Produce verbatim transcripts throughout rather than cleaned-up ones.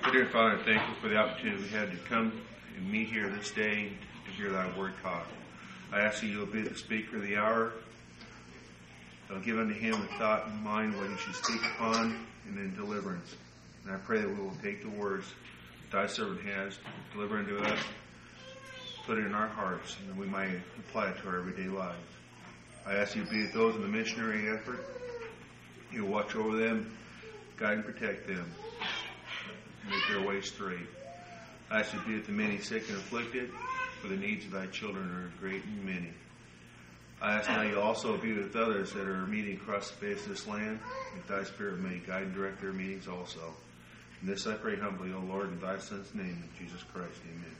Dear Father, I'm thankful for the opportunity we had to come and meet here this day to hear thy word taught. I ask that you will be the speaker of the hour. I'll give unto him a thought in mind what he should speak upon and in deliverance. And I pray that we will take the words thy servant has, deliver unto us, put it in our hearts, and that we might apply it to our everyday lives. I ask you to be with those in the missionary effort. You will watch over them, guide and protect them, and make their way straight. I ask you to be with the many sick and afflicted, for the needs of thy children are great and many. I ask now you also be with others that are meeting across the face of this land, that thy Spirit may guide and direct their meetings also. And this I pray humbly, O Lord, in thy Son's name, in Jesus Christ.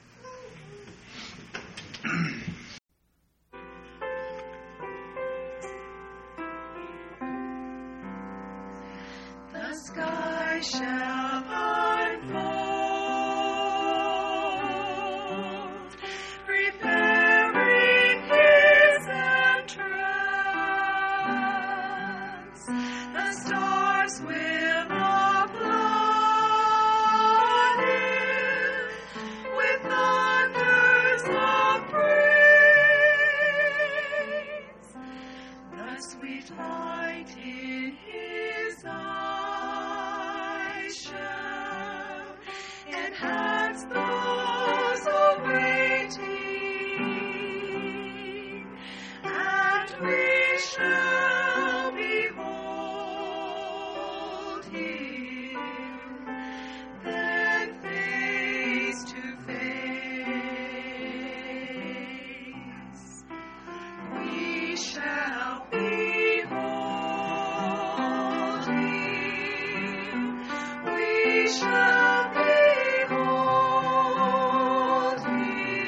Amen. The sky shall unfold, preparing his entrance. The stars will applaud him with thunders of praise. The sweet light in his eyes shall enhance those awaiting, and we shall behold him then face to face. We shall behold him. We shall behold him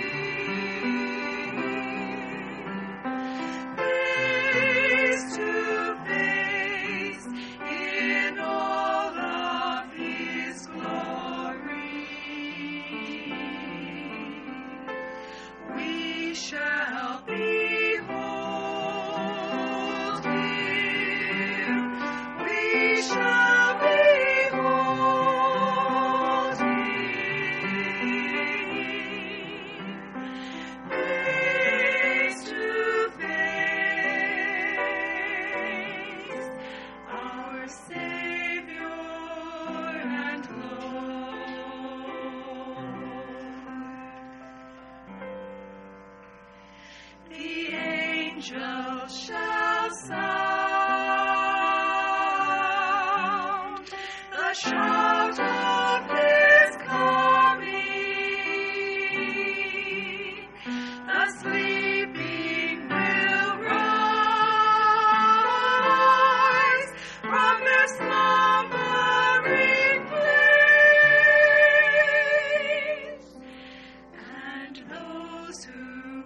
face to face in all of his glory. We shall behold him. We shall behold him face to face, our Savior and Lord. The angels shall sound the shout of his coming. The sleeping will rise from their slumbering place, and those who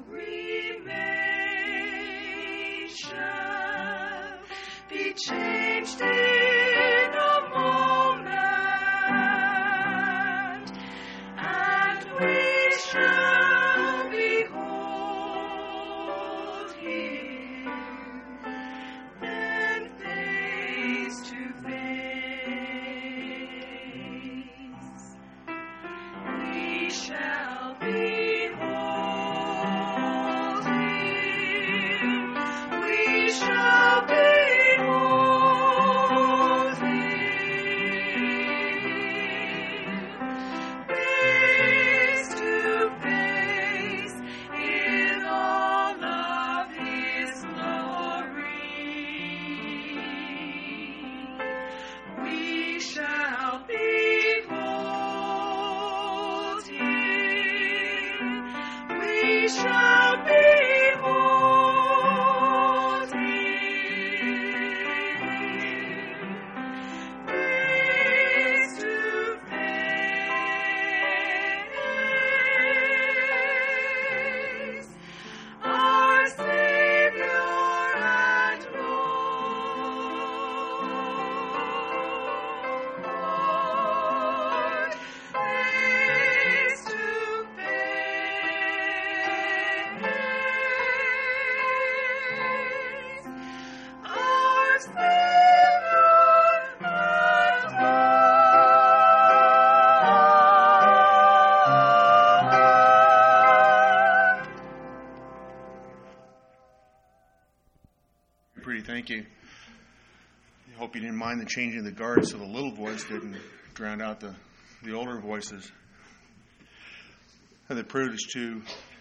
remain shall be changed in a moment. Thank you. I hope you didn't mind the changing of the guard so the little voice didn't drown out the, the older voices. I had the privilege to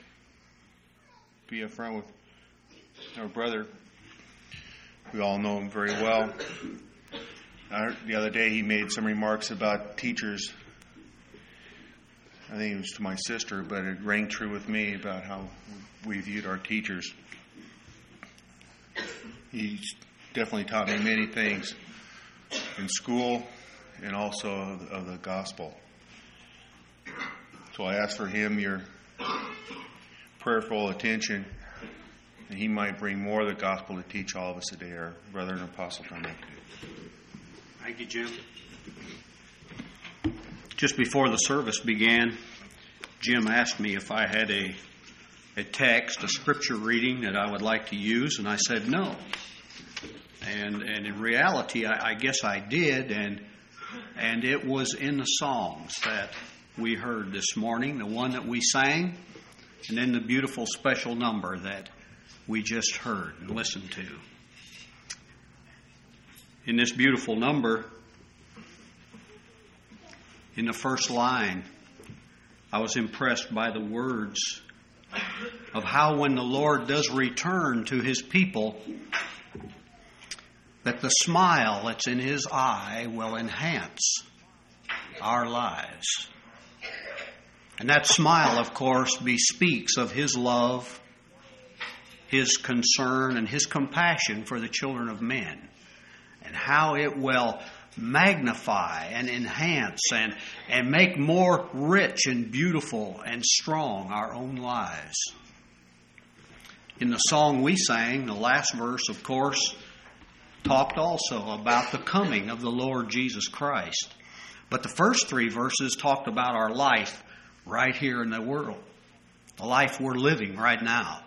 be up front with our brother. We all know him very well. I heard the other day he made some remarks about teachers. I think it was to my sister, but it rang true with me about how we viewed our teachers. He's definitely taught me many things in school and also of, of the gospel. So I ask for him your prayerful attention, and he might bring more of the gospel to teach all of us today. Our brother and apostle Dominic. Thank you, Jim. Just before the service began, Jim asked me if I had a a text, a scripture reading that I would like to use, and I said no. And and in reality, I, I guess I did, and and it was in the songs that we heard this morning, the one that we sang, and then the beautiful special number that we just heard and listened to. In this beautiful number, in the first line, I was impressed by the words of how when the Lord does return to His people, that the smile that's in His eye will enhance our lives. And that smile, of course, bespeaks of His love, His concern, and His compassion for the children of men, and how it will magnify and enhance and, and make more rich and beautiful and strong our own lives. In the song we sang, the last verse, of course, talked also about the coming of the Lord Jesus Christ. But the first three verses talked about our life right here in the world, the life we're living right now.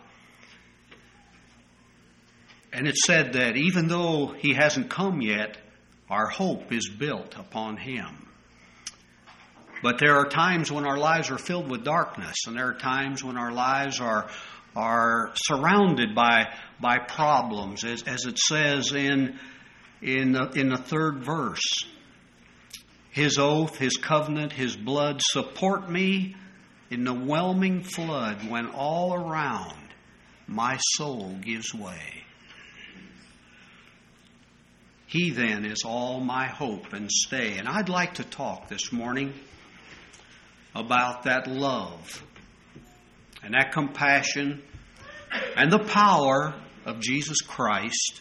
And it said that even though He hasn't come yet, our hope is built upon Him. But there are times when our lives are filled with darkness, and there are times when our lives are are surrounded by by problems, as, as it says in in the, in the third verse. His oath, His covenant, His blood support me in the whelming flood when all around my soul gives way. He then is all my hope and stay. And I'd like to talk this morning about that love and that compassion and the power of Jesus Christ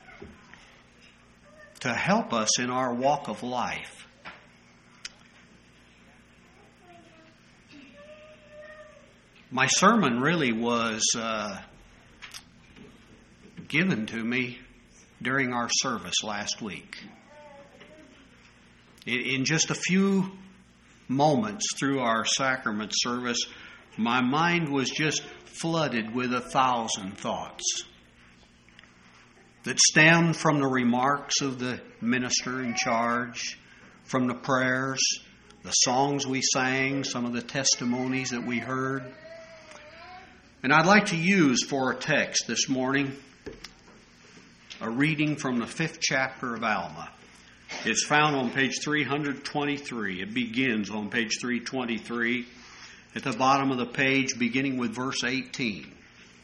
to help us in our walk of life. My sermon really was uh, given to me during our service last week. In just a few moments through our sacrament service, my mind was just flooded with a thousand thoughts that stemmed from the remarks of the minister in charge, from the prayers, the songs we sang, some of the testimonies that we heard. And I'd like to use for a text this morning a reading from the fifth chapter of Alma. It's found on page three twenty-three. It begins on page three twenty-three, at the bottom of the page, beginning with verse eighteen.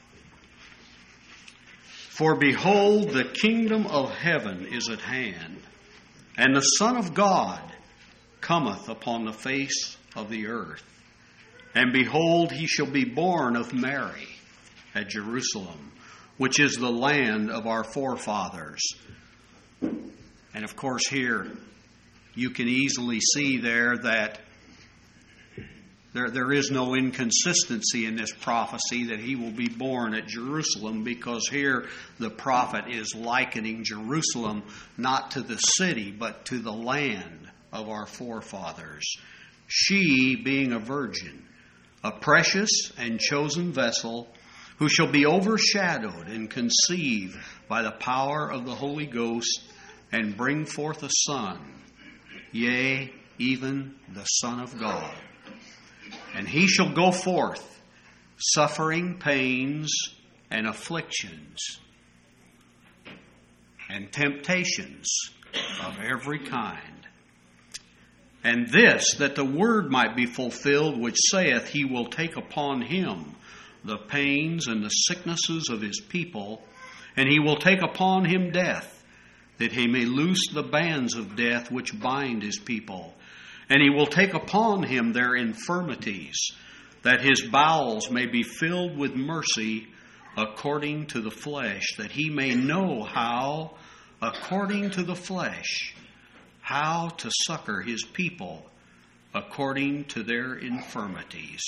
For behold, the kingdom of heaven is at hand, and the Son of God cometh upon the face of the earth. And behold, he shall be born of Mary at Jerusalem, which is the land of our forefathers. And of course here, you can easily see there that there, there is no inconsistency in this prophecy that he will be born at Jerusalem, because here the prophet is likening Jerusalem not to the city, but to the land of our forefathers. She, being a virgin, a precious and chosen vessel, who shall be overshadowed and conceive by the power of the Holy Ghost, and bring forth a son, yea, even the Son of God. And he shall go forth, suffering pains and afflictions. and temptations of every kind. And this, that the word might be fulfilled, which saith, He will take upon Him the pains and the sicknesses of His people, and He will take upon Him death, that He may loose the bands of death which bind His people. And He will take upon Him their infirmities, that His bowels may be filled with mercy according to the flesh, that He may know how, according to the flesh, how to succor His people according to their infirmities.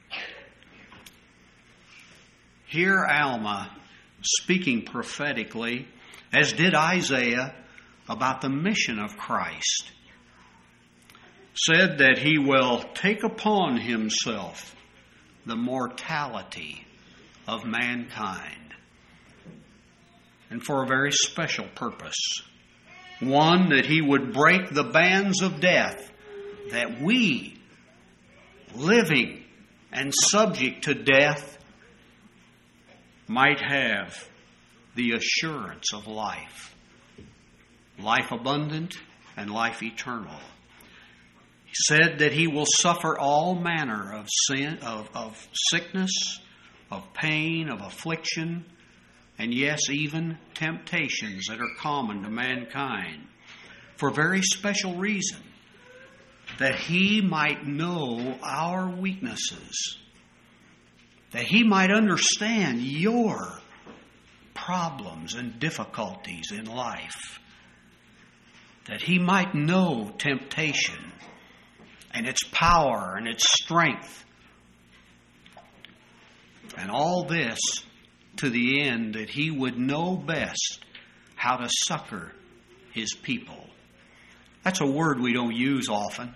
Here Alma, speaking prophetically, as did Isaiah, about the mission of Christ, said that He will take upon Himself the mortality of mankind, and for a very special purpose. One, that He would break the bands of death, that we, living and subject to death, might have the assurance of life, life abundant and life eternal. He said that He will suffer all manner of sin, of, of sickness, of pain, of affliction, and yes, even temptations that are common to mankind, for a very special reason, that He might know our weaknesses, that He might understand your problems and difficulties in life, that He might know temptation and its power and its strength, and all this to the end that He would know best how to succor His people. That's a word we don't use often.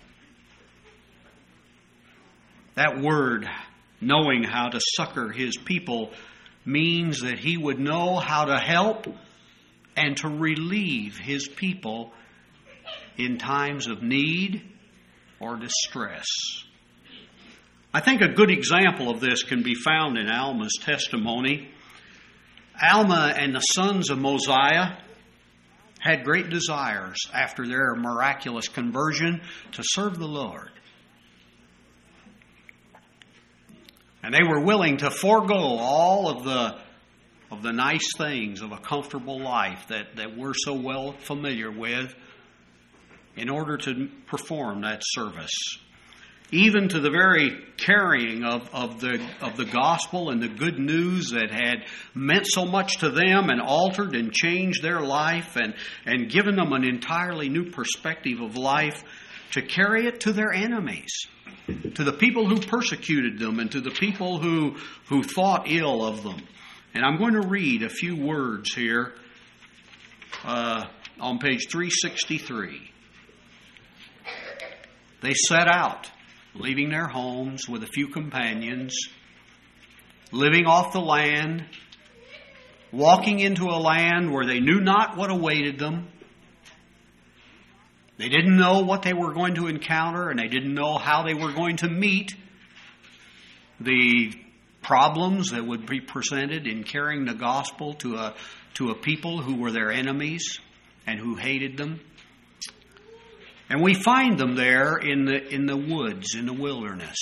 That word, knowing how to succor His people, means that He would know how to help and to relieve His people in times of need or distress. I think a good example of this can be found in Alma's testimony. Alma and the sons of Mosiah had great desires after their miraculous conversion to serve the Lord. And they were willing to forego all of the of the nice things of a comfortable life that, that we're so well familiar with in order to perform that service. Even to the very carrying of, of the of the gospel and the good news that had meant so much to them and altered and changed their life and, and given them an entirely new perspective of life, to carry it to their enemies, to the people who persecuted them and to the people who, who thought ill of them. And I'm going to read a few words here uh, on page three sixty-three. They set out, leaving their homes with a few companions, living off the land, walking into a land where they knew not what awaited them. They didn't know what they were going to encounter, and they didn't know how they were going to meet the problems that would be presented in carrying the gospel to a to a people who were their enemies and who hated them. And we find them there in the in the woods, in the wilderness,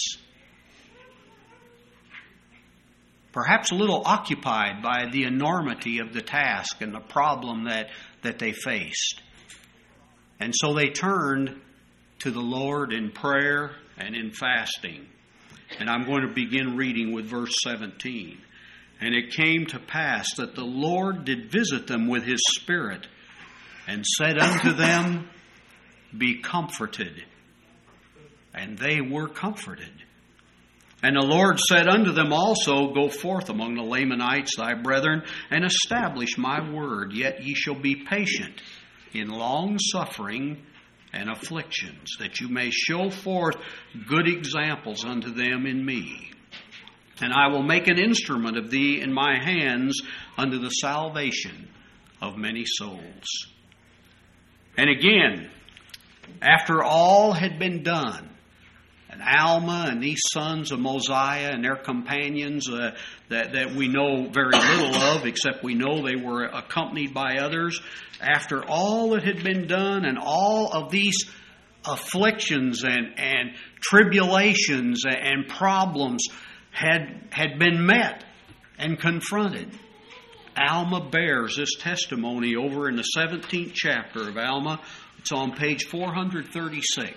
perhaps a little occupied by the enormity of the task and the problem that, that they faced. And so they turned to the Lord in prayer and in fasting. And I'm going to begin reading with verse seventeen. And it came to pass that the Lord did visit them with His Spirit, and said unto them, Be comforted. And they were comforted. And the Lord said unto them also, Go forth among the Lamanites, thy brethren, and establish my word. Yet ye shall be patient in long suffering and afflictions, that you may show forth good examples unto them in me. And I will make an instrument of thee in my hands unto the salvation of many souls. And again, after all had been done, and Alma and these sons of Mosiah and their companions uh, that, that we know very little of, except we know they were accompanied by others. After all that had been done and all of these afflictions and, and tribulations and problems had, had been met and confronted, Alma bears this testimony over in the seventeenth chapter of Alma. It's on page four thirty-six.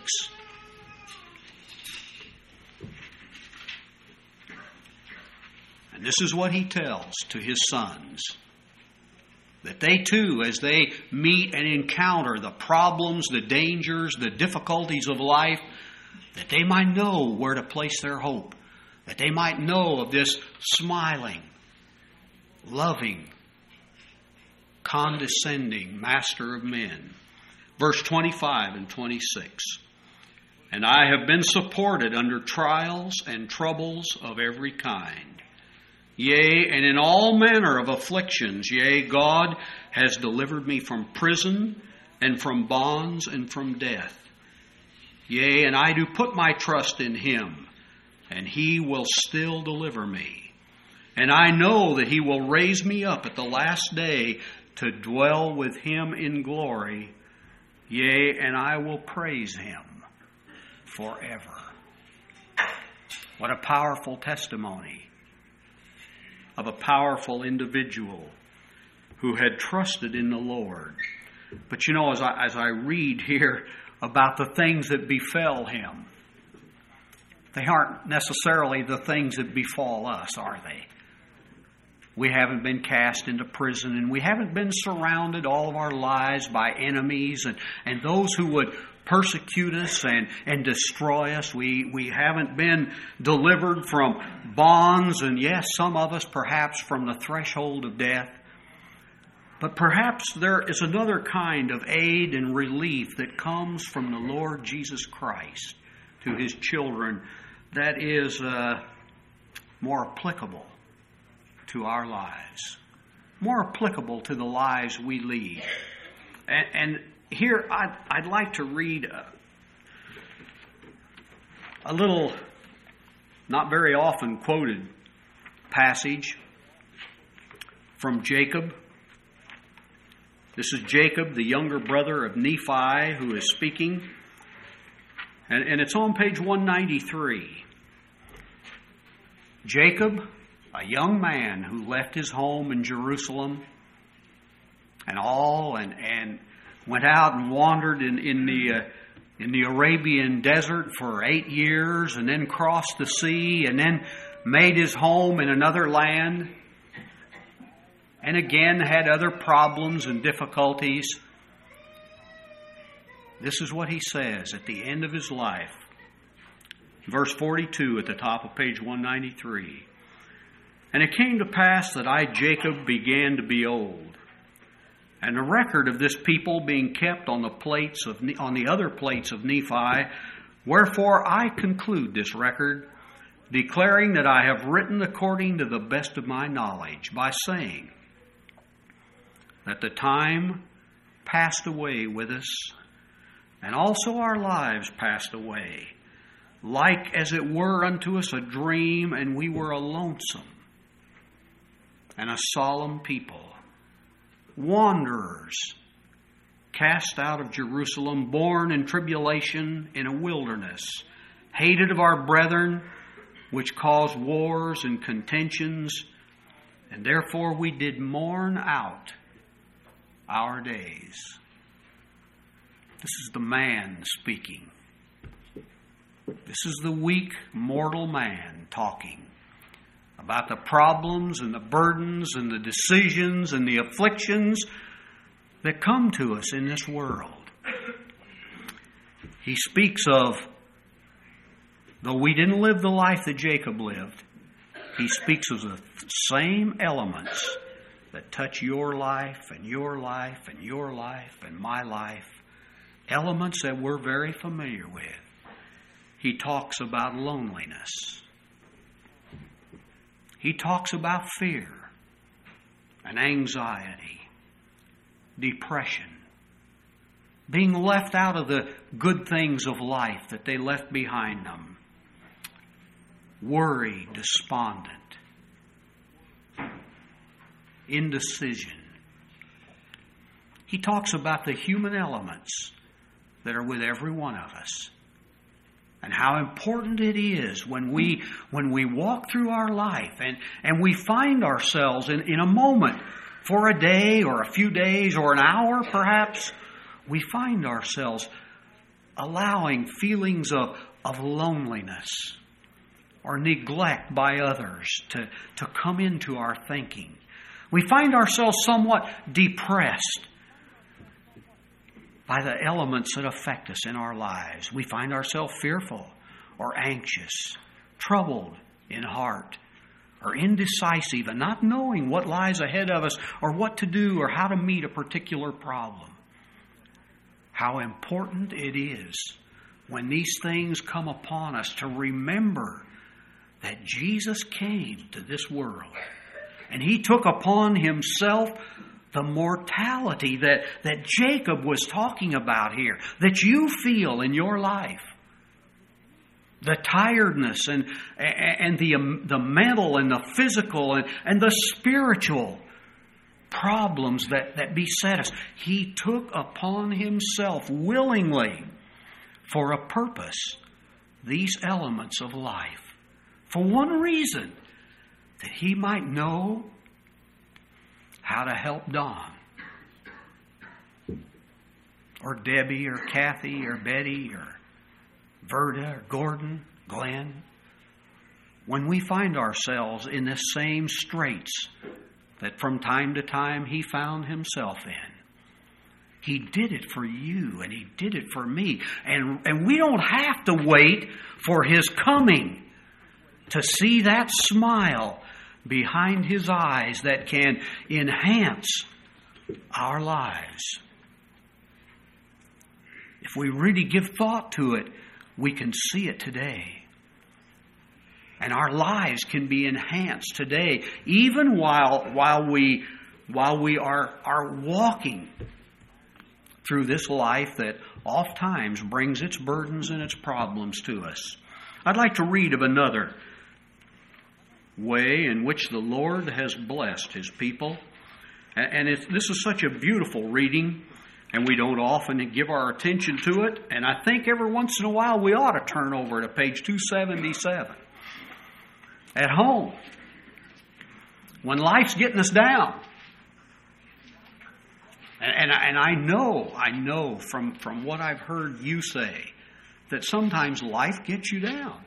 And this is what he tells to his sons. That they too, as they meet and encounter the problems, the dangers, the difficulties of life, that they might know where to place their hope. That they might know of this smiling, loving, condescending master of men. Verse twenty-five and twenty-six. And I have been supported under trials and troubles of every kind. Yea, and in all manner of afflictions, yea, God has delivered me from prison and from bonds and from death. Yea, and I do put my trust in Him, and He will still deliver me. And I know that He will raise me up at the last day to dwell with Him in glory. Yea, and I will praise Him forever. What a powerful testimony of a powerful individual who had trusted in the Lord. But you know, as I, as I read here about the things that befell him, they aren't necessarily the things that befall us, are they? We haven't been cast into prison, and we haven't been surrounded all of our lives by enemies and, and those who would persecute us and, and destroy us. We, we haven't been delivered from bonds, and yes, some of us perhaps from the threshold of death. But perhaps there is another kind of aid and relief that comes from the Lord Jesus Christ to His children that is uh, more applicable to our lives, more applicable to the lives we lead. And, and here I'd, I'd like to read a, a little, not very often quoted passage from Jacob. This is Jacob, the younger brother of Nephi, who is speaking. And, and it's on page one ninety-three. Jacob, a young man who left his home in Jerusalem and all and, and went out and wandered in, in the uh, in the Arabian desert for eight years and then crossed the sea and then made his home in another land and again had other problems and difficulties. This is what he says at the end of his life. Verse forty-two at the top of page one ninety-three. And it came to pass that I, Jacob, began to be old, and the record of this people being kept on the plates of on the other plates of Nephi, wherefore I conclude this record, declaring that I have written according to the best of my knowledge, by saying that the time passed away with us, and also our lives passed away, like as it were unto us a dream, and we were a lonesome and a solemn people, wanderers, cast out of Jerusalem, born in tribulation in a wilderness, hated of our brethren, which caused wars and contentions, and therefore we did mourn out our days. This is the man speaking. This is the weak, mortal man talking about the problems and the burdens and the decisions and the afflictions that come to us in this world. He speaks of, though we didn't live the life that Jacob lived, he speaks of the same elements that touch your life and your life and your life and my life, elements that we're very familiar with. He talks about loneliness. He talks about fear and anxiety, depression, being left out of the good things of life that they left behind them. worry, despondent, indecision. He talks about the human elements that are with every one of us, and how important it is when we when we walk through our life and, and we find ourselves in, in a moment, for a day or a few days or an hour perhaps, we find ourselves allowing feelings of, of loneliness or neglect by others to, to come into our thinking. We find ourselves somewhat depressed by the elements that affect us in our lives. We find ourselves fearful or anxious, troubled in heart, or indecisive and not knowing what lies ahead of us or what to do or how to meet a particular problem. How important it is when these things come upon us to remember that Jesus came to this world and He took upon Himself the mortality that, that Jacob was talking about here, that you feel in your life. The tiredness and, and the, the mental and the physical and, and the spiritual problems that, that beset us. He took upon Himself willingly for a purpose these elements of life. For one reason, that He might know how to help Don or Debbie or Kathy or Betty or Verda or Gordon, Glenn, when we find ourselves in the same straits that from time to time He found Himself in. He did it for you and He did it for me. And, and we don't have to wait for His coming to see that smile behind His eyes that can enhance our lives. If we really give thought to it, we can see it today. And our lives can be enhanced today, even while while we while we are, are walking through this life that oftentimes brings its burdens and its problems to us. I'd like to read of another way in which the Lord has blessed His people. And it's, this is such a beautiful reading, and we don't often give our attention to it. And I think every once in a while we ought to turn over to page two seventy-seven. At home, when life's getting us down. And, and, and I know, I know from, from what I've heard you say, that sometimes life gets you down.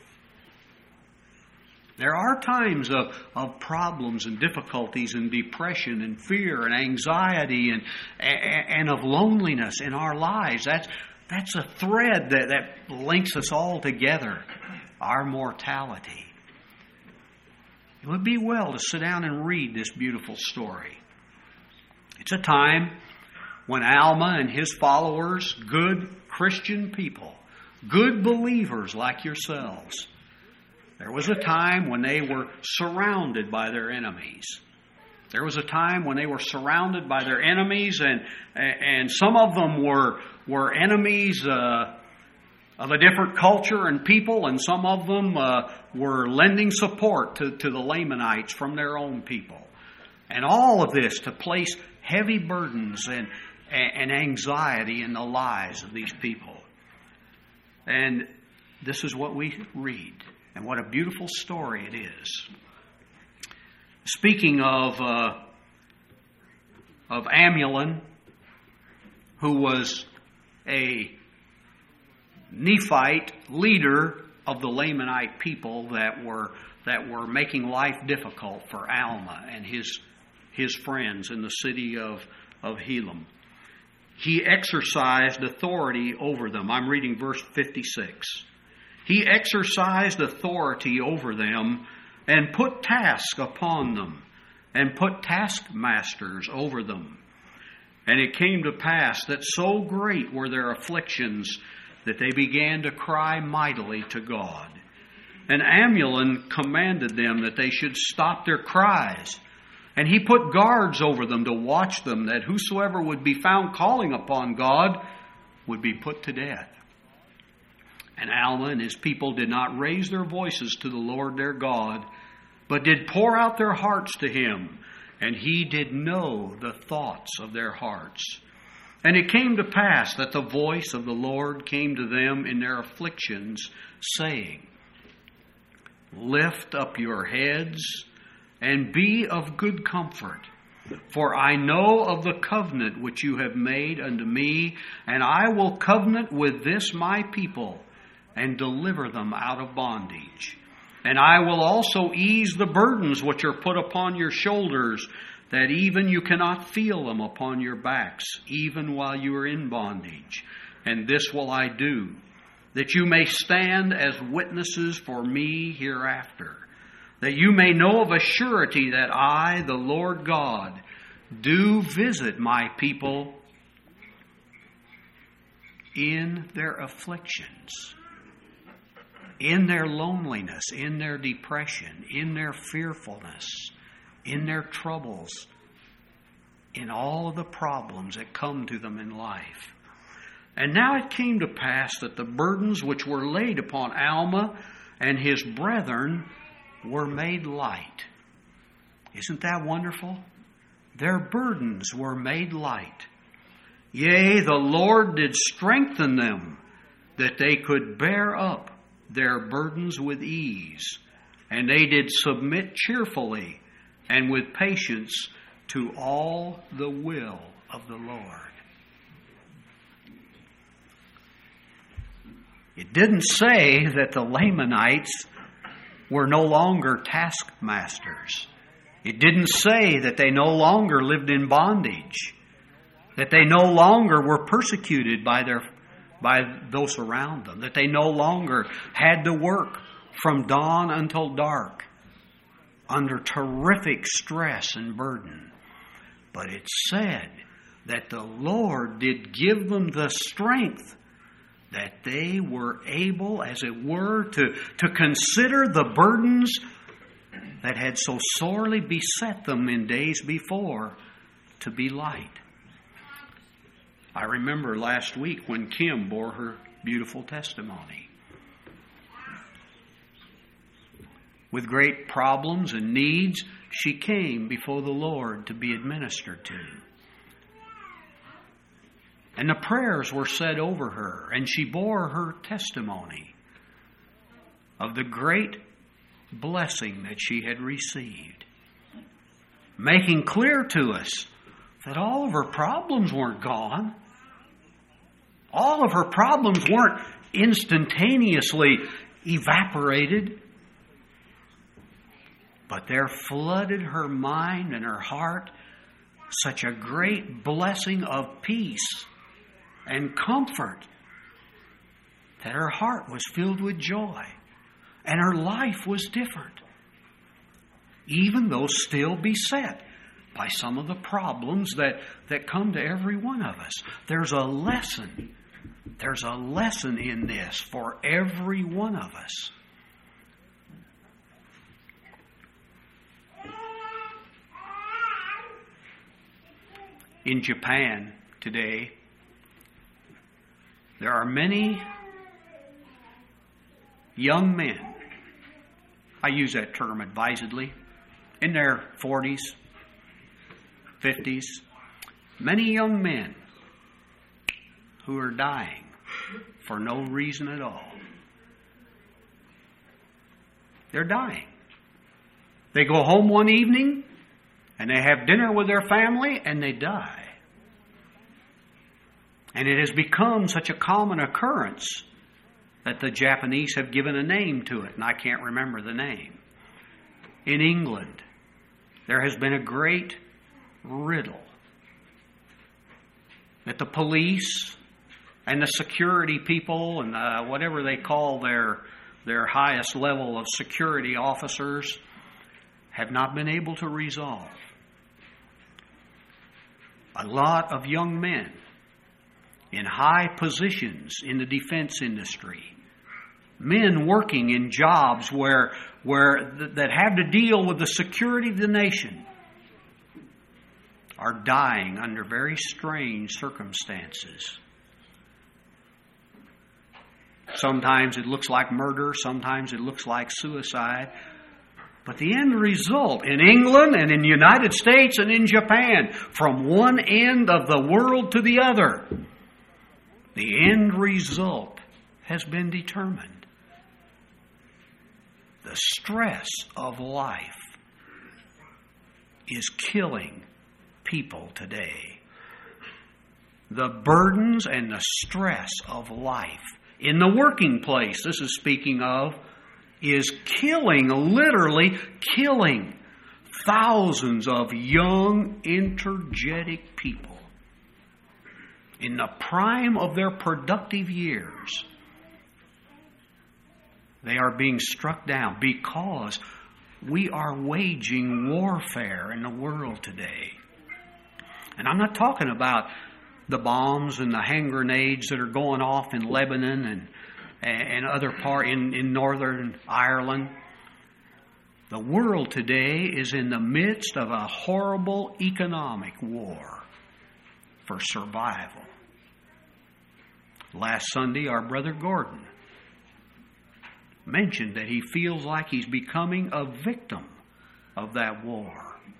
There are times of, of problems and difficulties and depression and fear and anxiety and, and, and of loneliness in our lives. That's, that's a thread that, that links us all together, our mortality. It would be well to sit down and read this beautiful story. It's a time when Alma and his followers, good Christian people, good believers like yourselves, there was a time when they were surrounded by their enemies. There was a time when they were surrounded by their enemies, and and some of them were were enemies uh, of a different culture and people, and some of them uh, were lending support to, to the Lamanites from their own people. And all of this to place heavy burdens and, and anxiety in the lives of these people. And this is what we read. And what a beautiful story it is. Speaking of uh, of Amulon, who was a Nephite leader of the Lamanite people that were that were making life difficult for Alma and his his friends in the city of, of Helam. He exercised authority over them. I'm reading verse fifty-six. He exercised authority over them and put tasks upon them and put taskmasters over them. And it came to pass that so great were their afflictions that they began to cry mightily to God. And Amulon commanded them that they should stop their cries. And he put guards over them to watch them, that whosoever would be found calling upon God would be put to death. And Alma and his people did not raise their voices to the Lord their God, but did pour out their hearts to him, and he did know the thoughts of their hearts. And it came to pass that the voice of the Lord came to them in their afflictions, saying, Lift up your heads, and be of good comfort. For I know of the covenant which you have made unto me, and I will covenant with this my people, and deliver them out of bondage. And I will also ease the burdens which are put upon your shoulders, that even you cannot feel them upon your backs, even while you are in bondage. And this will I do, that you may stand as witnesses for me hereafter, that you may know of a surety that I, the Lord God, do visit my people in their afflictions, in their loneliness, in their depression, in their fearfulness, in their troubles, in all of the problems that come to them in life. And now it came to pass that the burdens which were laid upon Alma and his brethren were made light. Isn't that wonderful? Their burdens were made light. Yea, the Lord did strengthen them, that they could bear up their burdens with ease, and they did submit cheerfully and with patience to all the will of the Lord. It didn't say that the Lamanites were no longer taskmasters. It didn't say that they no longer lived in bondage, that they no longer were persecuted by their by those around them, that they no longer had to work from dawn until dark under terrific stress and burden. But it said that the Lord did give them the strength that they were able, as it were, to, to consider the burdens that had so sorely beset them in days before to be light. I remember last week when Kim bore her beautiful testimony. With great problems and needs, she came before the Lord to be administered to. And the prayers were said over her, and she bore her testimony of the great blessing that she had received, making clear to us that all of her problems weren't gone. All of her problems weren't instantaneously evaporated, but there flooded her mind and her heart such a great blessing of peace and comfort that her heart was filled with joy and her life was different, even though still beset by some of the problems that, that come to every one of us. There's a lesson. There's a lesson in this for every one of us. In Japan today, there are many young men, I use that term advisedly, in their forties, fifties, many young men who are dying for no reason at all. They're dying. They go home one evening and they have dinner with their family and they die. And it has become such a common occurrence that the Japanese have given a name to it, and I can't remember the name. In England, there has been a great riddle that the police and the security people and uh, whatever they call their, their highest level of security officers have not been able to resolve. A lot of young men in high positions in the defense industry, men working in jobs where, where th- that have to deal with the security of the nation, are dying under very strange circumstances. Sometimes it looks like murder. Sometimes it looks like suicide. But the end result in England and in the United States and in Japan, from one end of the world to the other, the end result has been determined. The stress of life is killing people today. The burdens and the stress of life in the working place, this is speaking of, is killing, literally killing thousands of young, energetic people in the prime of their productive years. They are being struck down because we are waging warfare in the world today. And I'm not talking about the bombs and the hand grenades that are going off in Lebanon and and other part in, in Northern Ireland. The world today is in the midst of a horrible economic war for survival. Last Sunday, our brother Gordon mentioned that he feels like he's becoming a victim of that war.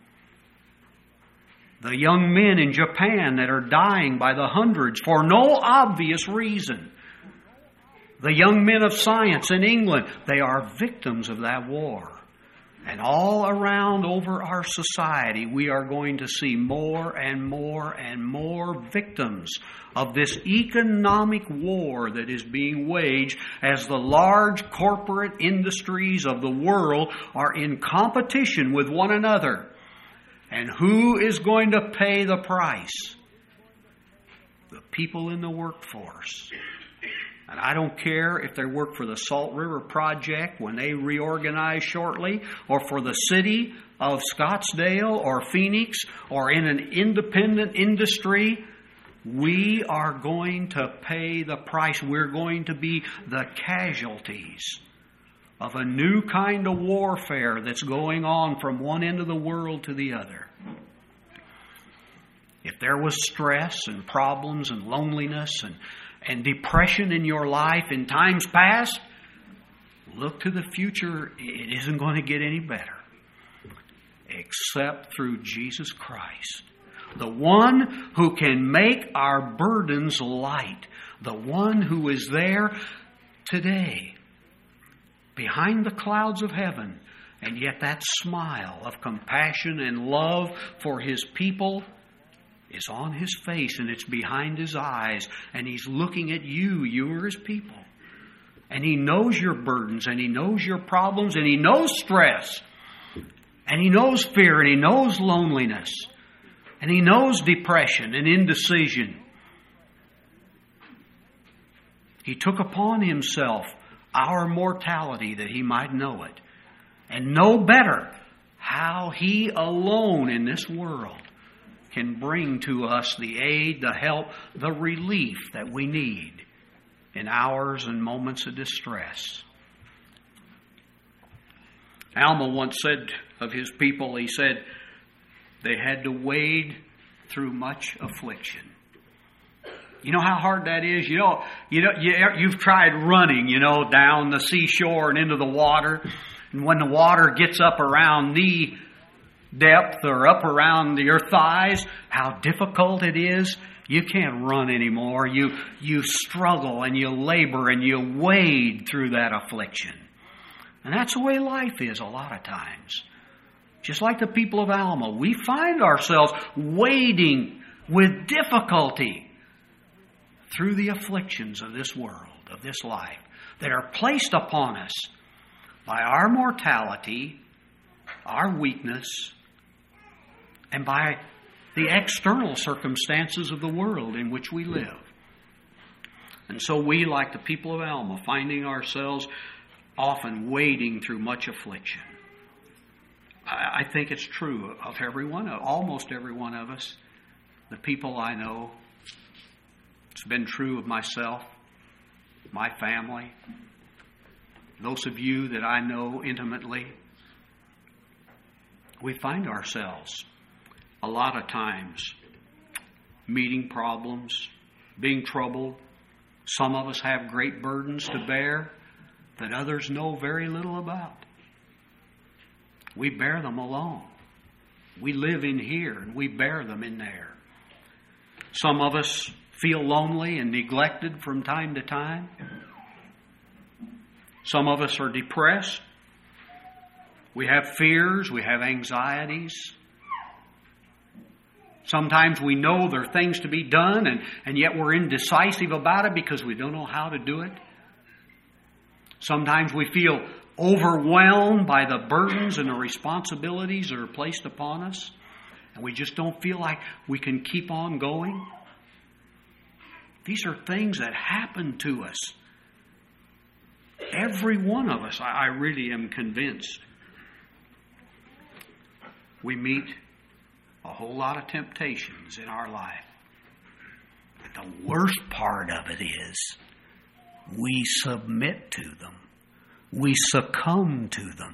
The young men in Japan that are dying by the hundreds for no obvious reason. The young men of science in England, they are victims of that war. And all around over our society, we are going to see more and more and more victims of this economic war that is being waged as the large corporate industries of the world are in competition with one another. And who is going to pay the price? The people in the workforce. And I don't care if they work for the Salt River Project when they reorganize shortly, or for the city of Scottsdale or Phoenix, or in an independent industry. We are going to pay the price. We're going to be the casualties of a new kind of warfare that's going on from one end of the world to the other. If there was stress and problems and loneliness and and depression in your life in times past, look to the future. It isn't going to get any better except through Jesus Christ, the one who can make our burdens light, the one who is there today behind the clouds of heaven, and yet that smile of compassion and love for His people is on His face, and it's behind His eyes, and He's looking at you. You are His people. And He knows your burdens, and He knows your problems, and He knows stress, and He knows fear, and He knows loneliness, and He knows depression and indecision. He took upon Himself our mortality that He might know it, and know better how He alone in this world can bring to us the aid, the help, the relief that we need in hours and moments of distress. Alma once said of his people, he said, they had to wade through much affliction. You know how hard that is? You know, you know, you, you've tried running, you know, down the seashore and into the water. And when the water gets up around knee depth or up around your thighs, how difficult it is. You can't run anymore. You you struggle and you labor and you wade through that affliction. And that's the way life is a lot of times. Just like the people of Alma, we find ourselves wading with difficulty through the afflictions of this world, of this life, that are placed upon us by our mortality, our weakness, and by the external circumstances of the world in which we live. And so we, like the people of Alma, finding ourselves often wading through much affliction. I think it's true of everyone, almost every one of us, the people I know. It's been true of myself, my family, those of you that I know intimately. We find ourselves a lot of times meeting problems, being troubled, Some of us have great burdens to bear that others know very little about. We bear them alone. We live in here and we bear them in there. Some of us feel lonely and neglected from time to time. Some of us are depressed. We have fears. We have anxieties. Sometimes we know there are things to be done, and, and yet we're indecisive about it because we don't know how to do it. Sometimes we feel overwhelmed by the burdens and the responsibilities that are placed upon us, and we just don't feel like we can keep on going. These are things that happen to us. Every one of us, I, I really am convinced. We meet a whole lot of temptations in our life. But the worst part of it is we submit to them. We succumb to them.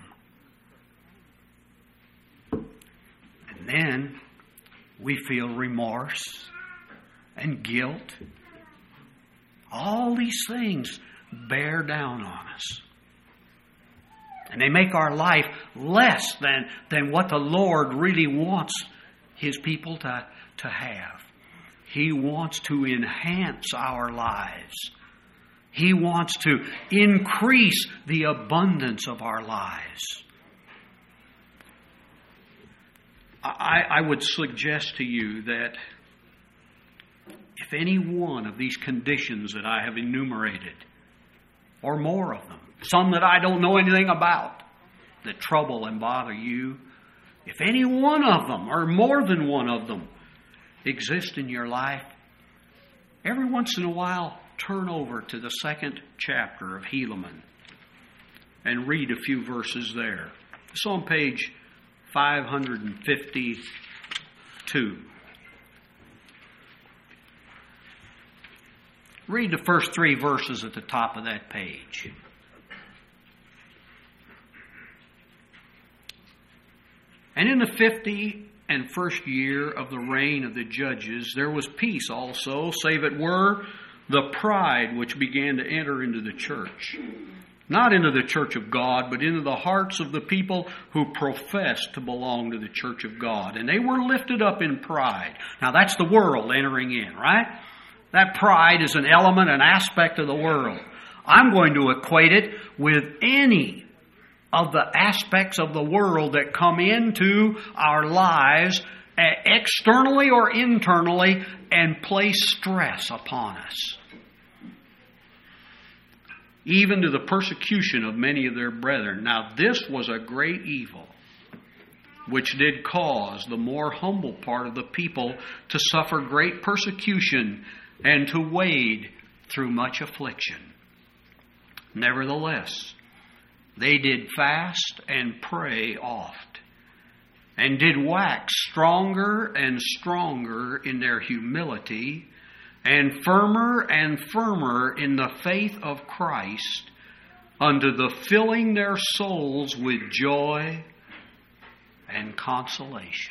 And then we feel remorse and guilt. All these things bear down on us. And they make our life less than, than what the Lord really wants His people to, to have. He wants to enhance our lives. He wants to increase the abundance of our lives. I, I would suggest to you that if any one of these conditions that I have enumerated, or more of them, some that I don't know anything about, that trouble and bother you, if any one of them, or more than one of them, exist in your life, every once in a while, turn over to the second chapter of Helaman and read a few verses there. It's on page five fifty-two. Read the first three verses at the top of that page. And in the fifty and first year of the reign of the judges, there was peace also, save it were the pride which began to enter into the church. Not into the church of God, but into the hearts of the people who professed to belong to the church of God. And they were lifted up in pride. Now that's the world entering in, right? That pride is an element, an aspect of the world. I'm going to equate it with any of the aspects of the world that come into our lives externally or internally and place stress upon us. Even to the persecution of many of their brethren. Now this was a great evil, which did cause the more humble part of the people to suffer great persecution and to wade through much affliction. Nevertheless, they did fast and pray oft, and did wax stronger and stronger in their humility, and firmer and firmer in the faith of Christ, unto the filling their souls with joy and consolation.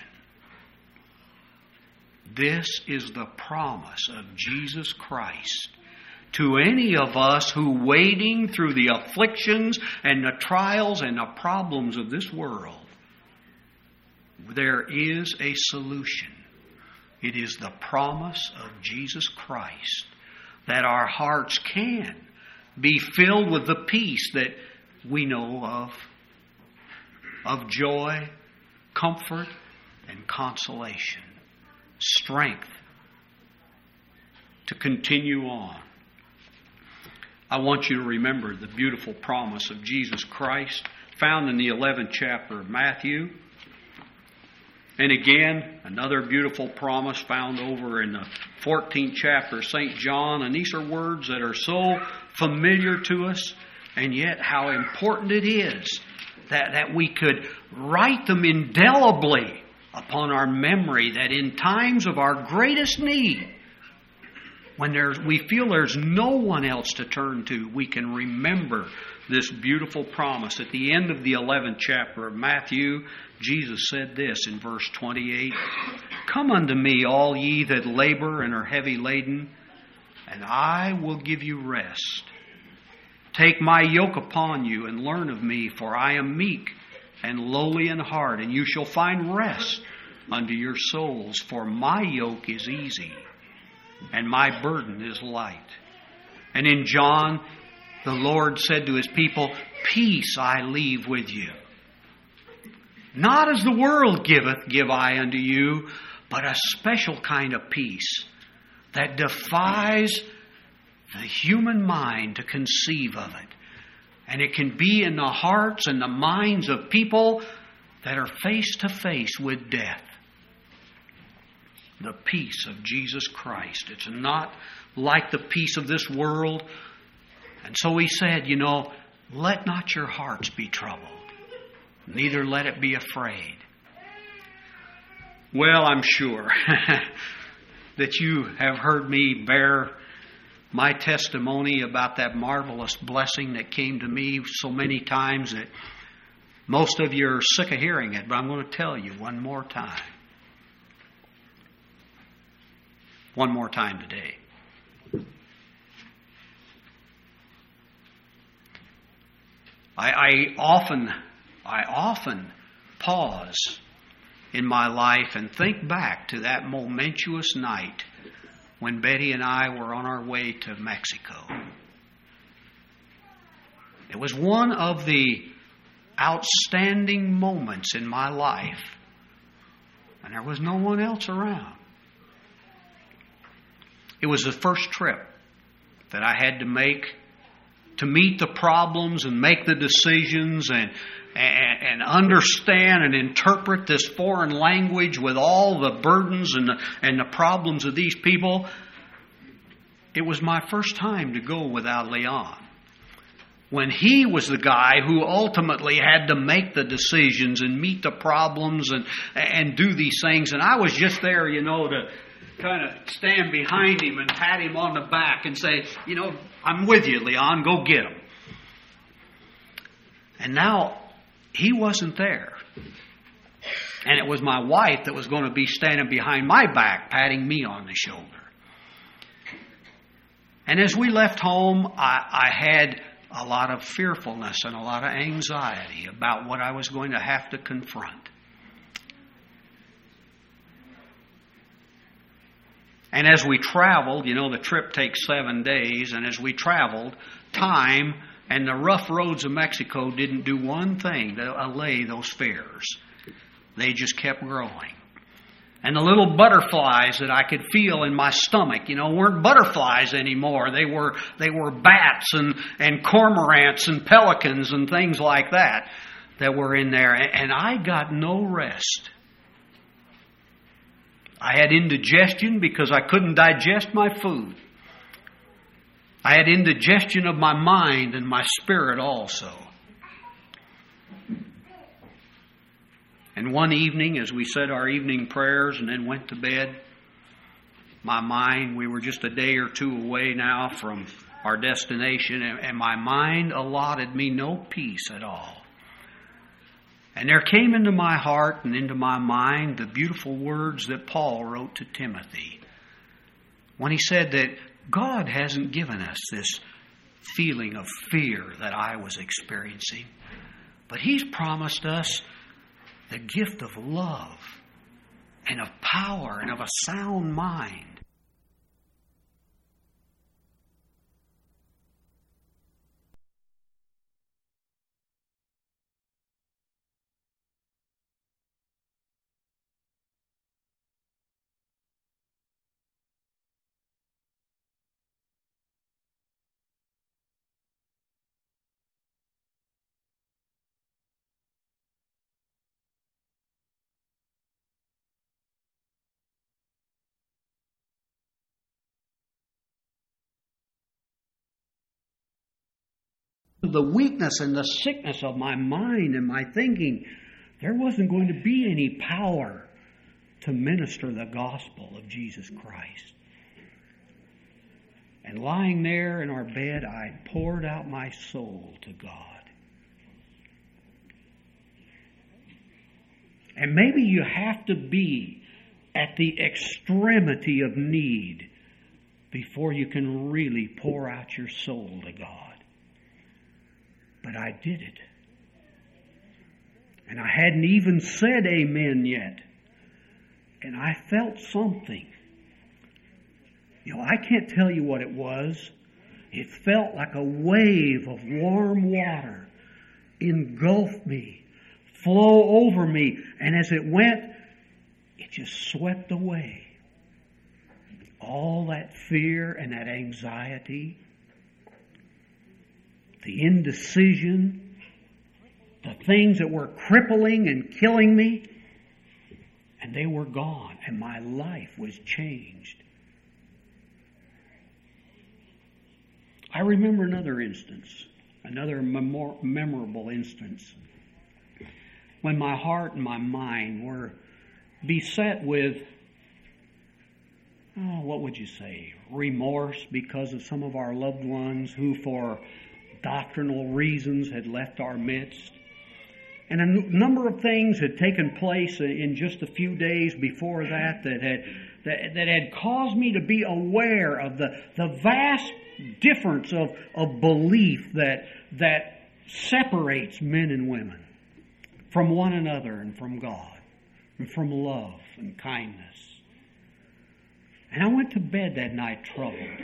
This is the promise of Jesus Christ to any of us who, wading through the afflictions and the trials and the problems of this world, there is a solution. It is the promise of Jesus Christ that our hearts can be filled with the peace that we know of, of joy, comfort, and consolation, strength to continue on. I want you to remember the beautiful promise of Jesus Christ found in the eleventh chapter of Matthew. And again, another beautiful promise found over in the fourteenth chapter of Saint John. And these are words that are so familiar to us, and yet how important it is that, that we could write them indelibly upon our memory, that in times of our greatest need, when there's, we feel there's no one else to turn to, we can remember this beautiful promise. At the end of the eleventh chapter of Matthew, Jesus said this in verse twenty-eight, "Come unto me, all ye that labor and are heavy laden, and I will give you rest. Take my yoke upon you and learn of me, for I am meek and lowly in heart, and you shall find rest unto your souls. For my yoke is easy, and my burden is light. And in John, the Lord said to His people, peace I leave with you. Not as the world giveth, give I unto you, but a special kind of peace that defies the human mind to conceive of it. And it can be in the hearts and the minds of people that are face to face with death. The peace of Jesus Christ. It's not like the peace of this world. And so He said, you know, let not your hearts be troubled, neither let it be afraid. Well, I'm sure that you have heard me bear my testimony about that marvelous blessing that came to me so many times that most of you are sick of hearing it, but I'm going to tell you one more time. One more time today. I, I often, I often pause in my life and think back to that momentous night when Betty and I were on our way to Mexico. It was one of the outstanding moments in my life, and there was no one else around. It was the first trip that I had to make to meet the problems and make the decisions and, and, and understand and interpret this foreign language with all the burdens and the, and the problems of these people. It was my first time to go without Leon. When he was the guy who ultimately had to make the decisions and meet the problems and, and do these things. And I was just there, you know, to kind of stand behind him and pat him on the back and say, you know, I'm with you, Leon, go get him. And now he wasn't there. And it was my wife that was going to be standing behind my back, patting me on the shoulder. And as we left home, I, I had a lot of fearfulness and a lot of anxiety about what I was going to have to confront. And as we traveled, you know, the trip takes seven days, and as we traveled, time and the rough roads of Mexico didn't do one thing to allay those fears. They just kept growing. And the little butterflies that I could feel in my stomach, you know, weren't butterflies anymore. They were they were bats and, and cormorants and pelicans and things like that that were in there. And I got no rest. I had indigestion because I couldn't digest my food. I had indigestion of my mind and my spirit also. And one evening, as we said our evening prayers and then went to bed, my mind, we were just a day or two away now from our destination, and my mind allotted me no peace at all. And there came into my heart and into my mind the beautiful words that Paul wrote to Timothy when he said that God hasn't given us this feeling of fear that I was experiencing, but He's promised us the gift of love and of power and of a sound mind. The weakness and the sickness of my mind and my thinking, there wasn't going to be any power to minister the gospel of Jesus Christ. And lying there in our bed, I poured out my soul to God. And maybe you have to be at the extremity of need before you can really pour out your soul to God. But I did it. And I hadn't even said amen yet. And I felt something. You know, I can't tell you what it was. It felt like a wave of warm water engulf me, flow over me, and as it went, it just swept away. All that fear and that anxiety, the indecision, the things that were crippling and killing me, and they were gone, and my life was changed. I remember another instance, another memor- memorable instance, when my heart and my mind were beset with, oh, what would you say, remorse because of some of our loved ones who for doctrinal reasons had left our midst. And a n- number of things had taken place in just a few days before that that had that, that had caused me to be aware of the, the vast difference of, of belief that that separates men and women from one another and from God and from love and kindness. And I went to bed that night troubled.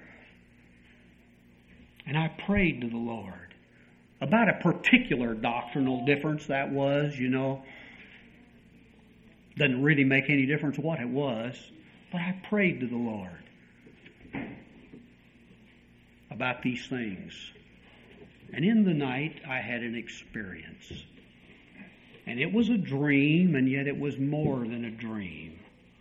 And I prayed to the Lord about a particular doctrinal difference that was, you know. Doesn't really make any difference what it was. But I prayed to the Lord about these things. And in the night, I had an experience. And it was a dream, and yet it was more than a dream.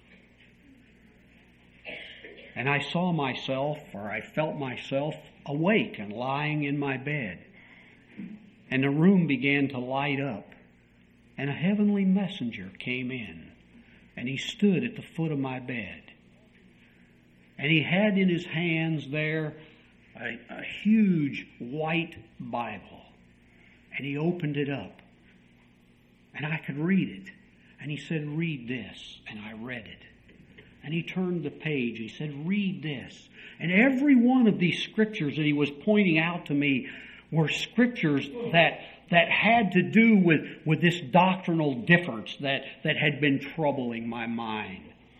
And I saw myself, or I felt myself, awake and lying in my bed. And the room began to light up. And a heavenly messenger came in. And he stood at the foot of my bed. And he had in his hands there a, a huge white Bible. And he opened it up. And I could read it. And he said, read this. And I read it. And he turned the page. He said, read this. And every one of these scriptures that he was pointing out to me were scriptures that that had to do with, with this doctrinal difference that, that had been troubling my mind.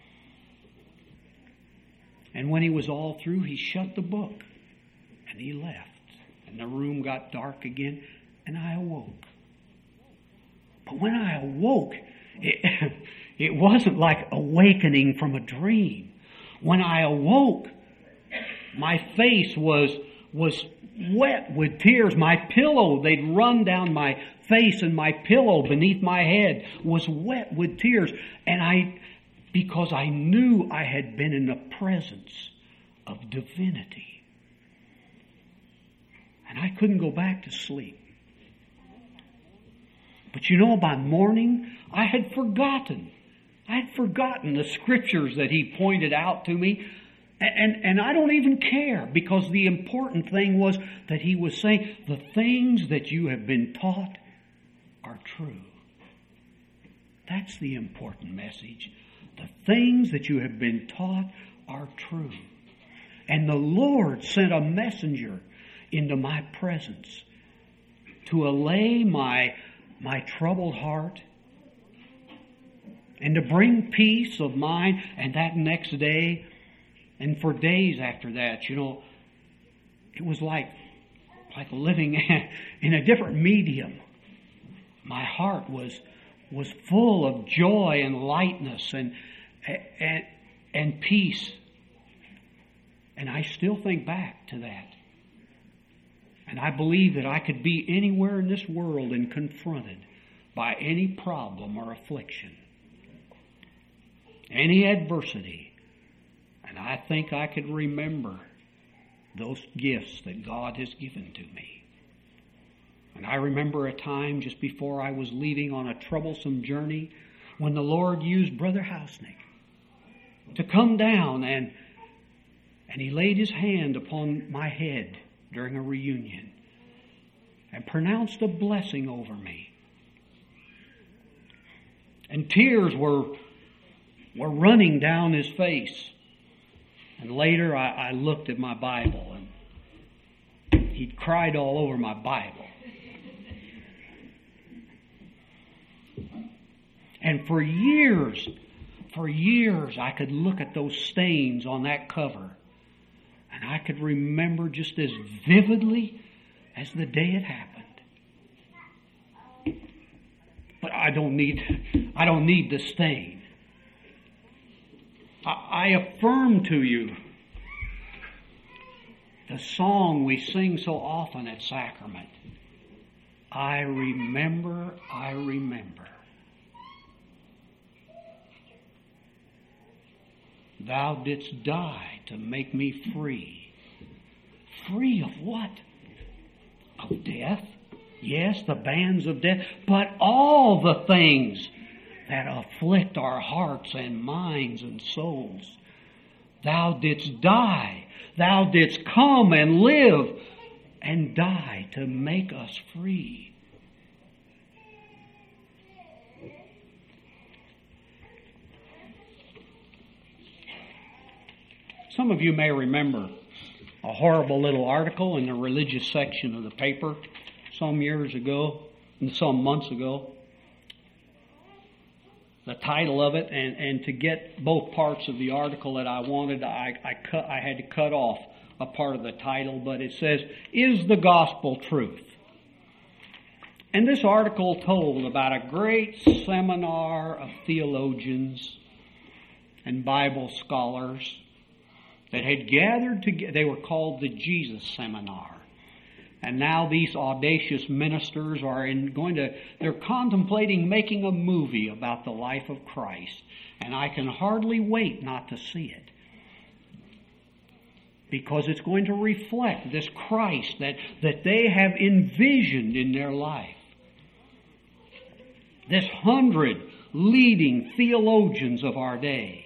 And when he was all through, he shut the book. And he left. And the room got dark again. And I awoke. But when I awoke, it, it wasn't like awakening from a dream. When I awoke, my face was was wet with tears. My pillow, they'd run down my face, and my pillow beneath my head was wet with tears. And I, because I knew I had been in the presence of divinity. And I couldn't go back to sleep. But you know, by morning, I had forgotten. I had forgotten the scriptures that he pointed out to me. And, and I don't even care, because the important thing was that he was saying, the things that you have been taught are true. That's the important message. The things that you have been taught are true. And the Lord sent a messenger into my presence to allay my, my troubled heart and to bring peace of mind. And that next day, and for days after that, you know, it was like, like living in a different medium. My heart was was full of joy and lightness and and and peace. And I still think back to that. And I believe that I could be anywhere in this world and confronted by any problem or affliction, any adversity. And I think I could remember those gifts that God has given to me. And I remember a time just before I was leaving on a troublesome journey when the Lord used Brother Hausnick to come down and, and he laid his hand upon my head during a reunion and pronounced a blessing over me. And tears were, were running down his face. And later I, I looked at my Bible, and he'd cried all over my Bible. And for years, for years, I could look at those stains on that cover, and I could remember just as vividly as the day it happened. But I don't need, I don't need the stain. I, I affirm to you the song we sing so often at sacrament. I remember, I remember. Thou didst die to make me free. Free of what? Of death? Yes, the bands of death, but all the things that afflict our hearts and minds and souls. Thou didst die. Thou didst come and live and die to make us free. Some of you may remember a horrible little article in the religious section of the paper some years ago, and some months ago. The title of it, and, and to get both parts of the article that I wanted, I, I, cut, I had to cut off a part of the title, but it says, "Is the Gospel Truth?" And this article told about a great seminar of theologians and Bible scholars that had gathered together. They were called the Jesus Seminar. And now these audacious ministers are in going to, they're contemplating making a movie about the life of Christ. And I can hardly wait not to see it. Because it's going to reflect this Christ that, that they have envisioned in their life. This hundred leading theologians of our day.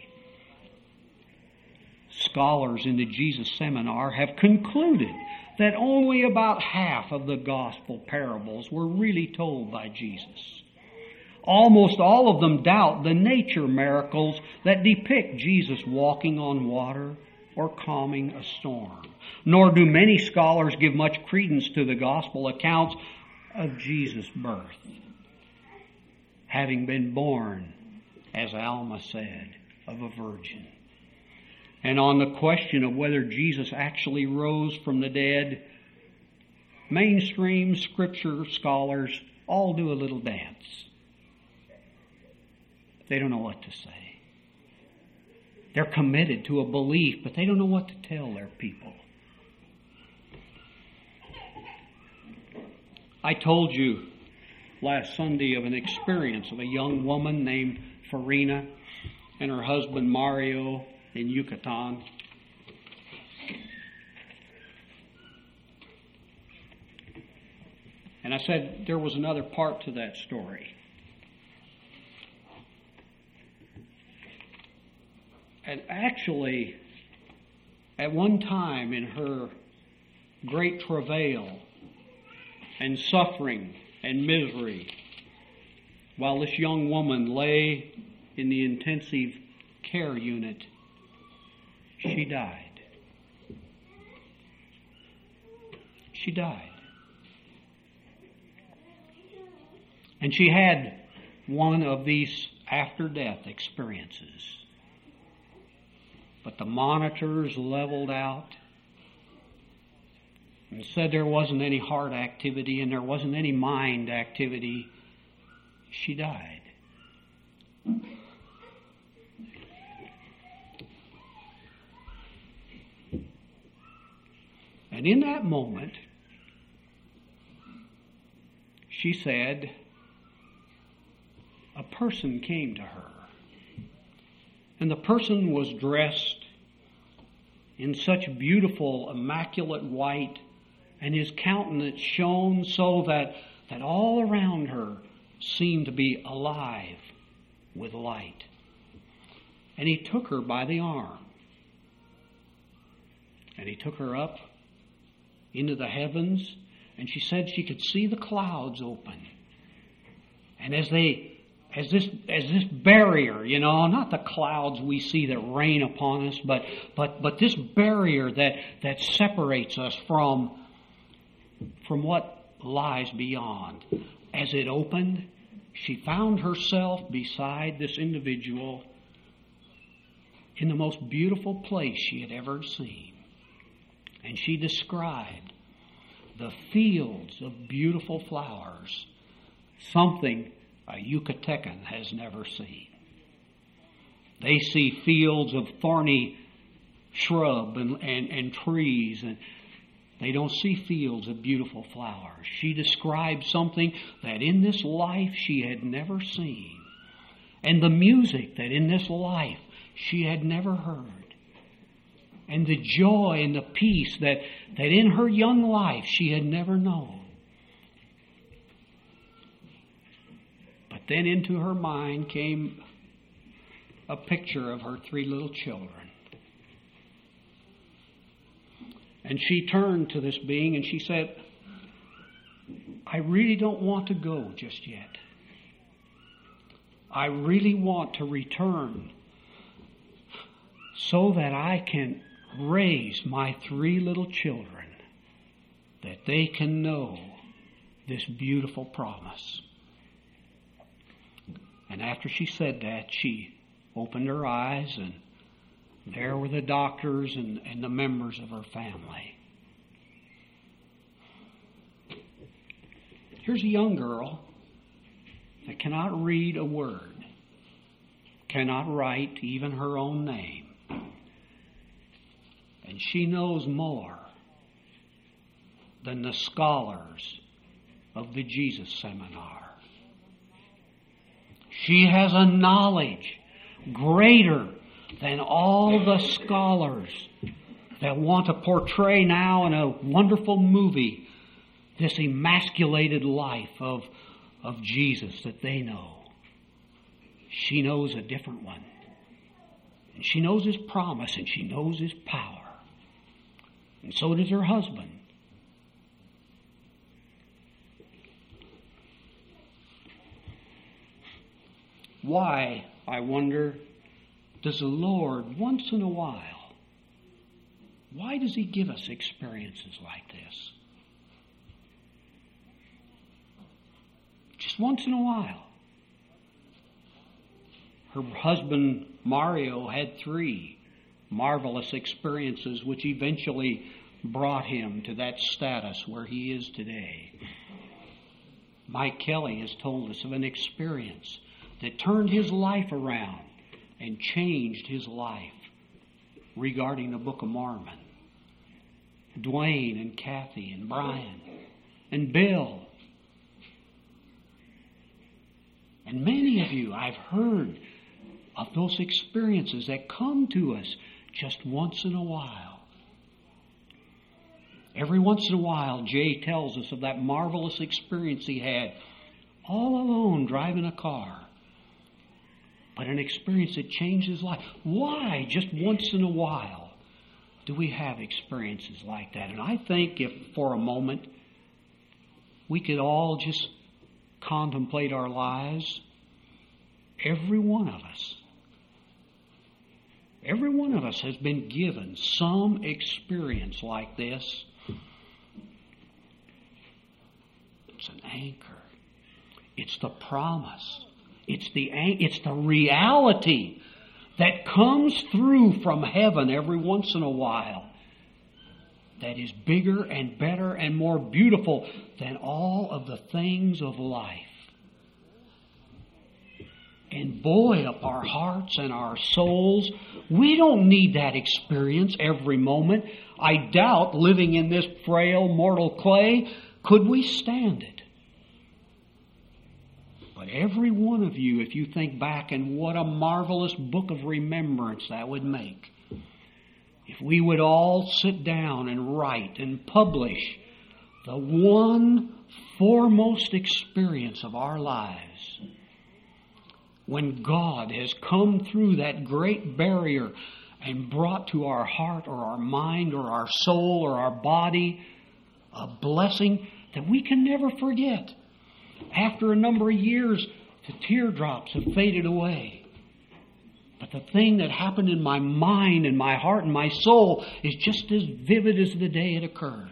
Scholars in the Jesus Seminar have concluded that only about half of the gospel parables were really told by Jesus. Almost all of them doubt the nature miracles that depict Jesus walking on water or calming a storm. Nor do many scholars give much credence to the gospel accounts of Jesus' birth, having been born, as Alma said, of a virgin. And on the question of whether Jesus actually rose from the dead, mainstream scripture scholars all do a little dance. They don't know what to say. They're committed to a belief, but they don't know what to tell their people. I told you last Sunday of an experience of a young woman named Farina and her husband Mario in Yucatan. And I said there was another part to that story. And actually, at one time in her great travail and suffering and misery, while this young woman lay in the intensive care unit, she died. She died. And she had one of these after-death experiences. But the monitors leveled out and said there wasn't any heart activity and there wasn't any mind activity. She died. And in that moment, she said, a person came to her. And the person was dressed in such beautiful, immaculate white, and his countenance shone so that, that all around her seemed to be alive with light. And he took her by the arm. And he took her up into the heavens, and she said she could see the clouds open. And as they as this as this barrier, you know, not the clouds we see that rain upon us, but but but this barrier that that separates us from from what lies beyond. As it opened, she found herself beside this individual in the most beautiful place she had ever seen. And she described the fields of beautiful flowers, something a Yucatecan has never seen. They see fields of thorny shrub and, and, and trees, and they don't see fields of beautiful flowers. She described something that in this life she had never seen, and the music that in this life she had never heard, and the joy and the peace that, that in her young life she had never known. But then into her mind came a picture of her three little children. And she turned to this being and she said, I really don't want to go just yet. I really want to return so that I can raise my three little children, that they can know this beautiful promise. And after she said that, she opened her eyes, and there were the doctors and, and the members of her family. Here's a young girl that cannot read a word, cannot write even her own name. And she knows more than the scholars of the Jesus Seminar. She has a knowledge greater than all the scholars that want to portray now in a wonderful movie this emasculated life of, of Jesus that they know. She knows a different one. And she knows His promise, and she knows His power. And so does her husband. Why, I wonder, does the Lord, once in a while, why does He give us experiences like this? Just once in a while. Her husband, Mario, had three marvelous experiences which eventually brought him to that status where he is today. Mike Kelly has told us of an experience that turned his life around and changed his life regarding the Book of Mormon. Dwayne and Kathy and Brian and Bill. And many of you, I've heard of those experiences that come to us just once in a while. Every once in a while, Jay tells us of that marvelous experience he had all alone driving a car. But an experience that changed his life. Why, just once in a while, do we have experiences like that? And I think if for a moment we could all just contemplate our lives, every one of us, every one of us has been given some experience like this. It's an anchor. It's the promise. It's the it's the reality that comes through from heaven every once in a while that is bigger and better and more beautiful than all of the things of life. And buoy up our hearts and our souls. We don't need that experience every moment. I doubt, living in this frail mortal clay, could we stand it. But every one of you, if you think back, and what a marvelous book of remembrance that would make. If we would all sit down and write and publish the one foremost experience of our lives, when God has come through that great barrier and brought to our heart or our mind or our soul or our body a blessing that we can never forget. After a number of years, The teardrops have faded away. But the thing that happened in my mind and my heart and my soul is just as vivid as the day it occurred.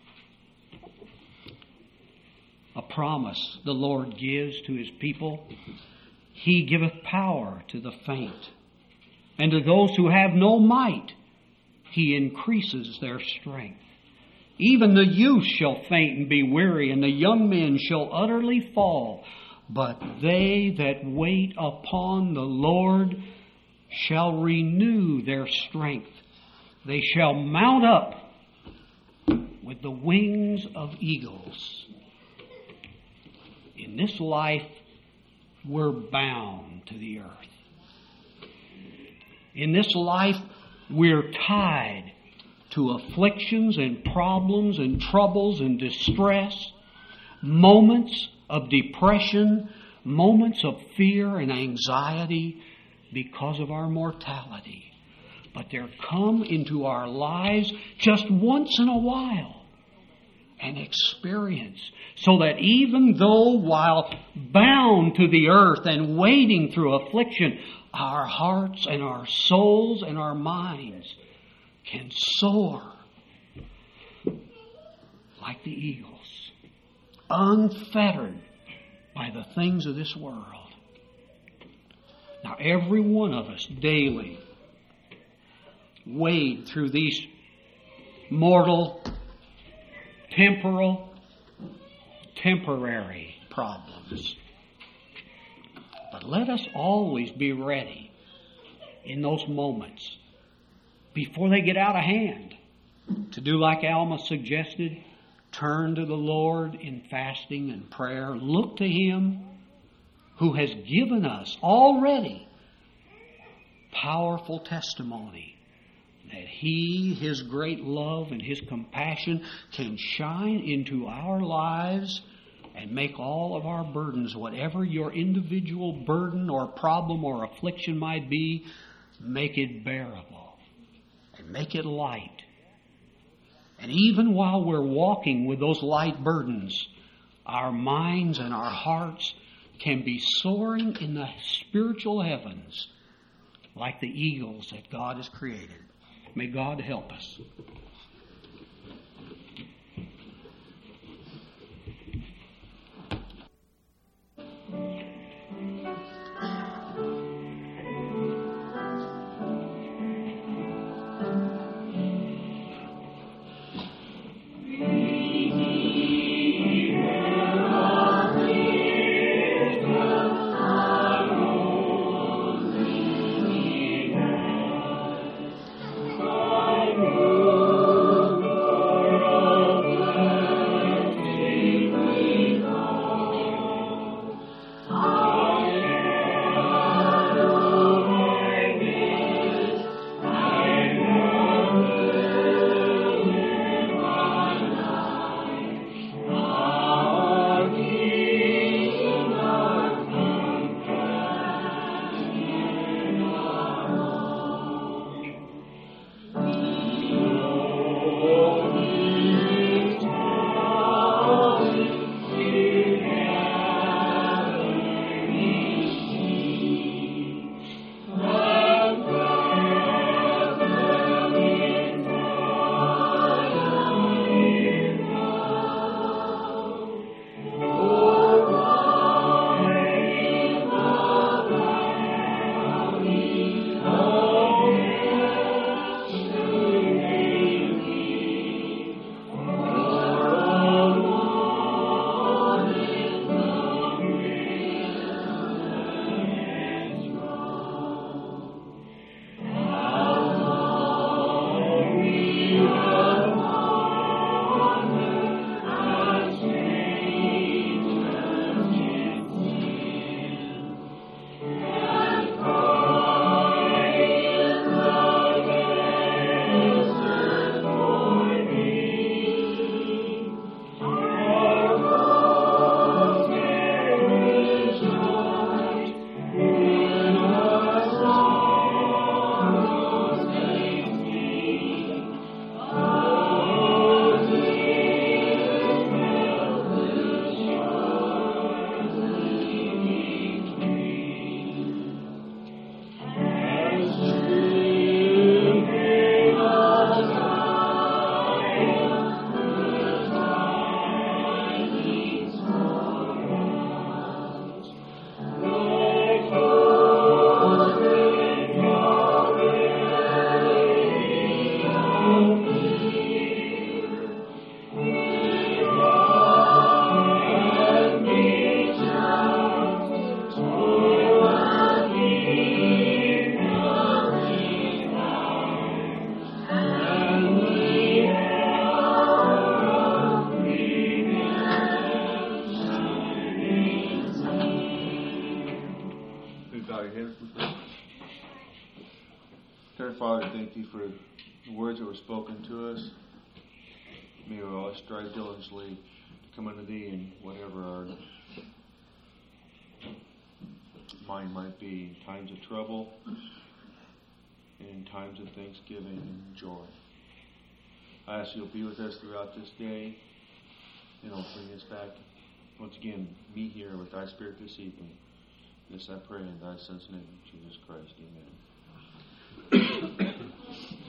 A promise the Lord gives to His people. He giveth power to the faint, and to those who have no might, He increases their strength. Even the youth shall faint and be weary, and the young men shall utterly fall. But they that wait upon the Lord shall renew their strength. They shall mount up with the wings of eagles. In this life, we're bound to the earth. In this life, we're tied to afflictions and problems and troubles and distress, moments of depression, moments of fear and anxiety because of our mortality. But there come into our lives just once in a while an experience, so that even though while bound to the earth and wading through affliction, our hearts and our souls and our minds can soar like the eagles, unfettered by the things of this world. Now, every one of us daily wade through these mortal, temporal, temporary problems. But let us always be ready in those moments before they get out of hand to do like Alma suggested, turn to the Lord in fasting and prayer. Look to Him who has given us already powerful testimony that He, His great love and His compassion can shine into our lives and make all of our burdens, whatever your individual burden or problem or affliction might be, make it bearable and make it light. And even while we're walking with those light burdens, our minds and our hearts can be soaring in the spiritual heavens like the eagles that God has created. May God help us. Dear Father, thank you for the words that were spoken to us. May we always strive diligently to come unto Thee in whatever our mind might be, in times of trouble, and in times of thanksgiving and joy. I ask You'll be with us throughout this day, and I'll bring us back once again, meet here with Thy Spirit this evening. This I pray in Thy Son's name, Jesus Christ. Amen.